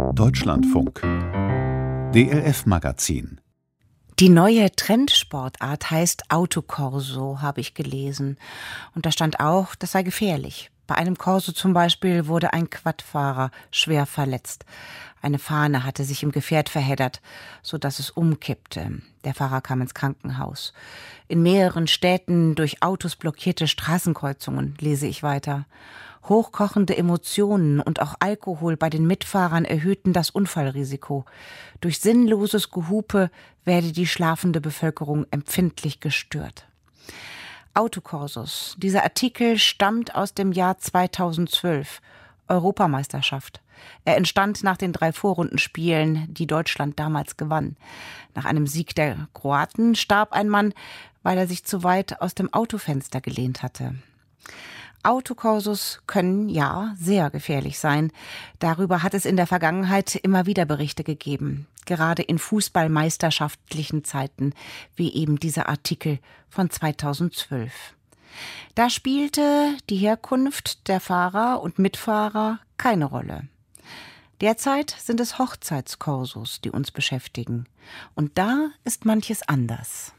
Deutschlandfunk DLF-Magazin. Die neue Trendsportart heißt Autokorso, habe ich gelesen. Und da stand auch, das sei gefährlich. Bei einem Korso zum Beispiel wurde ein Quadfahrer schwer verletzt. Eine Fahne hatte sich im Gefährt verheddert, sodass es umkippte. Der Fahrer kam ins Krankenhaus. In mehreren Städten durch Autos blockierte Straßenkreuzungen, lese ich weiter. Hochkochende Emotionen und auch Alkohol bei den Mitfahrern erhöhten das Unfallrisiko. Durch sinnloses Gehupe werde die schlafende Bevölkerung empfindlich gestört. Autokorsos. Dieser Artikel stammt aus dem Jahr 2012. Europameisterschaft. Er entstand nach den 3 Vorrundenspielen, die Deutschland damals gewann. Nach einem Sieg der Kroaten starb ein Mann, weil er sich zu weit aus dem Autofenster gelehnt hatte. Autokorsos können, ja, sehr gefährlich sein. Darüber hat es in der Vergangenheit immer wieder Berichte gegeben. Gerade in fußballmeisterschaftlichen Zeiten, wie eben dieser Artikel von 2012. Da spielte die Herkunft der Fahrer und Mitfahrer keine Rolle. Derzeit sind es Hochzeitskorsos, die uns beschäftigen. Und da ist manches anders.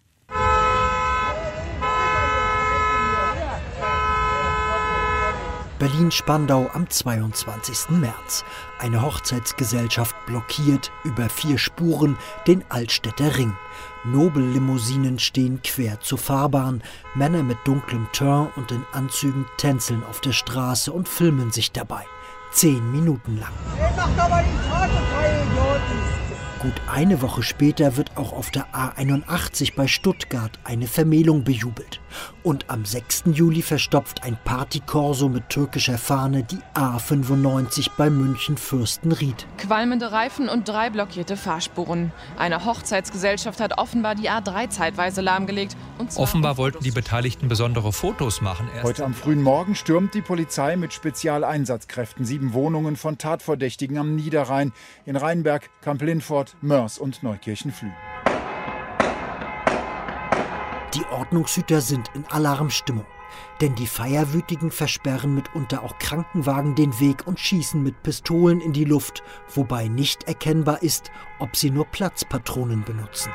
Berlin-Spandau am 22. März. Eine Hochzeitsgesellschaft blockiert über 4 Spuren den Altstädter Ring. Nobellimousinen stehen quer zur Fahrbahn. Männer mit dunklem Teint und in Anzügen tänzeln auf der Straße und filmen sich dabei. 10 Minuten lang. Gut eine Woche später wird auch auf der A81 bei Stuttgart eine Vermählung bejubelt. Und am 6. Juli verstopft ein Partykorso mit türkischer Fahne die A95 bei München-Fürstenried. Qualmende Reifen und 3 blockierte Fahrspuren. Eine Hochzeitsgesellschaft hat offenbar die A3 zeitweise lahmgelegt. Offenbar wollten die Beteiligten besondere Fotos machen. Heute am frühen Morgen stürmt die Polizei mit Spezialeinsatzkräften 7 Wohnungen von Tatverdächtigen am Niederrhein, in Rheinberg, Kamp-Lindfort, Mörs und Neukirchen-Flüh. Die Ordnungshüter sind in Alarmstimmung. Denn die Feierwütigen versperren mitunter auch Krankenwagen den Weg und schießen mit Pistolen in die Luft, wobei nicht erkennbar ist, ob sie nur Platzpatronen benutzen.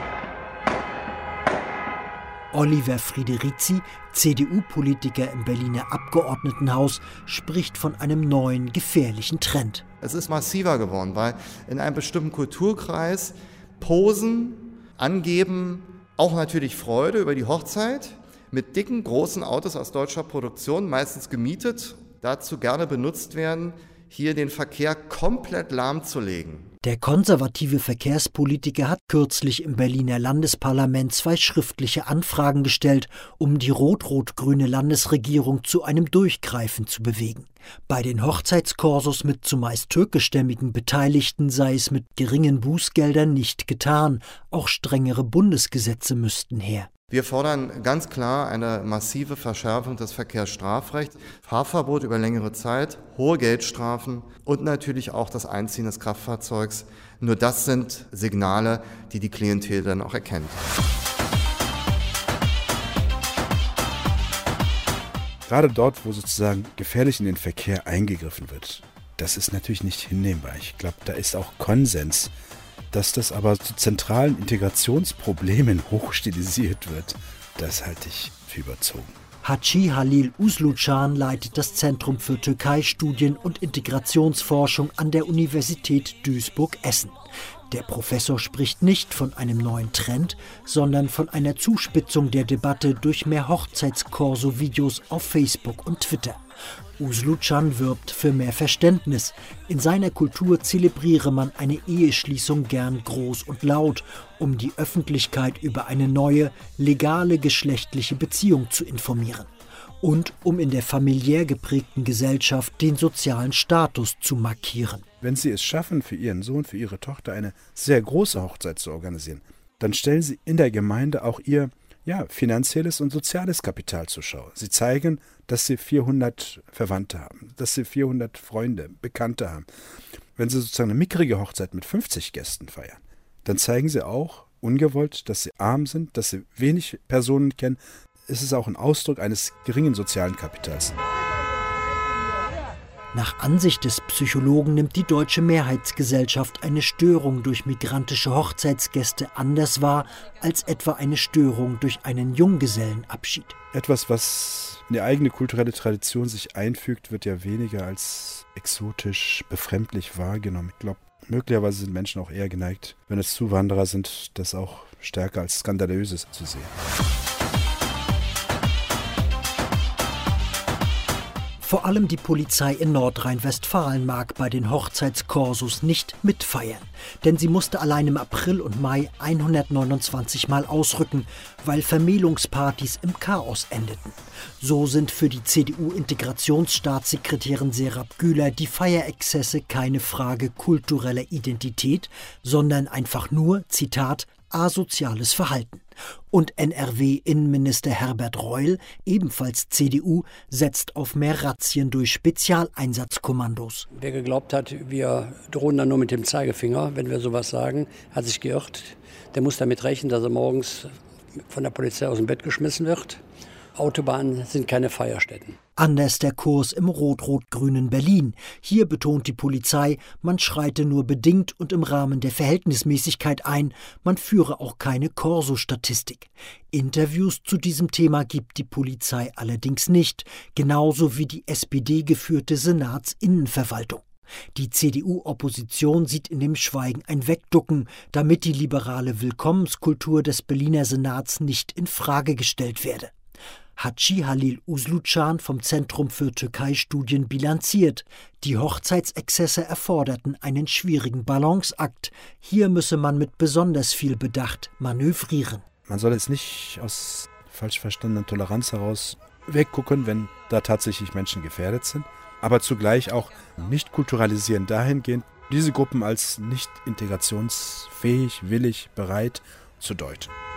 Oliver Friederizi, CDU-Politiker im Berliner Abgeordnetenhaus, spricht von einem neuen, gefährlichen Trend. Es ist massiver geworden, weil in einem bestimmten Kulturkreis Posen angeben, auch natürlich Freude über die Hochzeit, mit dicken, großen Autos aus deutscher Produktion, meistens gemietet, dazu gerne benutzt werden, hier den Verkehr komplett lahmzulegen. Der konservative Verkehrspolitiker hat kürzlich im Berliner Landesparlament 2 schriftliche Anfragen gestellt, um die rot-rot-grüne Landesregierung zu einem Durchgreifen zu bewegen. Bei den Hochzeitskorsos mit zumeist türkischstämmigen Beteiligten sei es mit geringen Bußgeldern nicht getan. Auch strengere Bundesgesetze müssten her. Wir fordern ganz klar eine massive Verschärfung des Verkehrsstrafrechts, Fahrverbot über längere Zeit, hohe Geldstrafen und natürlich auch das Einziehen des Kraftfahrzeugs. Nur das sind Signale, die die Klientel dann auch erkennt. Gerade dort, wo sozusagen gefährlich in den Verkehr eingegriffen wird, das ist natürlich nicht hinnehmbar. Ich glaube, da ist auch Konsens. Dass das aber zu zentralen Integrationsproblemen hochstilisiert wird, das halte ich für überzogen. Hachi Halil Uslucan leitet das Zentrum für Türkei-Studien und Integrationsforschung an der Universität Duisburg-Essen. Der Professor spricht nicht von einem neuen Trend, sondern von einer Zuspitzung der Debatte durch mehr Hochzeitskorso-Videos auf Facebook und Twitter. Uslucan wirbt für mehr Verständnis. In seiner Kultur zelebriere man eine Eheschließung gern groß und laut, um die Öffentlichkeit über eine neue, legale geschlechtliche Beziehung zu informieren. Und um in der familiär geprägten Gesellschaft den sozialen Status zu markieren. Wenn Sie es schaffen, für Ihren Sohn, für Ihre Tochter eine sehr große Hochzeit zu organisieren, dann stellen Sie in der Gemeinde auch Ihr finanzielles und soziales Kapital zur Schau. Sie zeigen, dass Sie 400 Verwandte haben, dass Sie 400 Freunde, Bekannte haben. Wenn Sie sozusagen eine mickrige Hochzeit mit 50 Gästen feiern, dann zeigen Sie auch ungewollt, dass Sie arm sind, dass Sie wenig Personen kennen. Es ist auch ein Ausdruck eines geringen sozialen Kapitals. Nach Ansicht des Psychologen nimmt die deutsche Mehrheitsgesellschaft eine Störung durch migrantische Hochzeitsgäste anders wahr als etwa eine Störung durch einen Junggesellenabschied. Etwas, was in die eigene kulturelle Tradition sich einfügt, wird ja weniger als exotisch, befremdlich wahrgenommen. Ich glaube, möglicherweise sind Menschen auch eher geneigt, wenn es Zuwanderer sind, das auch stärker als Skandalöses zu sehen. Vor allem die Polizei in Nordrhein-Westfalen mag bei den Hochzeitskorsos nicht mitfeiern. Denn sie musste allein im April und Mai 129 Mal ausrücken, weil Vermählungspartys im Chaos endeten. So sind für die CDU-Integrationsstaatssekretärin Serap Güler die Feierexzesse keine Frage kultureller Identität, sondern einfach nur, Zitat, asoziales Verhalten. Und NRW-Innenminister Herbert Reul, ebenfalls CDU, setzt auf mehr Razzien durch Spezialeinsatzkommandos. Wer geglaubt hat, wir drohen dann nur mit dem Zeigefinger, wenn wir sowas sagen, hat sich geirrt. Der muss damit rechnen, dass er morgens von der Polizei aus dem Bett geschmissen wird. Autobahnen sind keine Feierstätten. Anders der Kurs im rot-rot-grünen Berlin. Hier betont die Polizei, man schreite nur bedingt und im Rahmen der Verhältnismäßigkeit ein, man führe auch keine Korso-Statistik. Interviews zu diesem Thema gibt die Polizei allerdings nicht, genauso wie die SPD-geführte Senatsinnenverwaltung. Die CDU-Opposition sieht in dem Schweigen ein Wegducken, damit die liberale Willkommenskultur des Berliner Senats nicht in Frage gestellt werde. Haci Halil Uslucan vom Zentrum für Türkei-Studien bilanziert. Die Hochzeitsexzesse erforderten einen schwierigen Balanceakt. Hier müsse man mit besonders viel Bedacht manövrieren. Man soll jetzt nicht aus falsch verstandener Toleranz heraus weggucken, wenn da tatsächlich Menschen gefährdet sind, aber zugleich auch nicht kulturalisieren dahingehend, diese Gruppen als nicht integrationsfähig, willig, bereit zu deuten.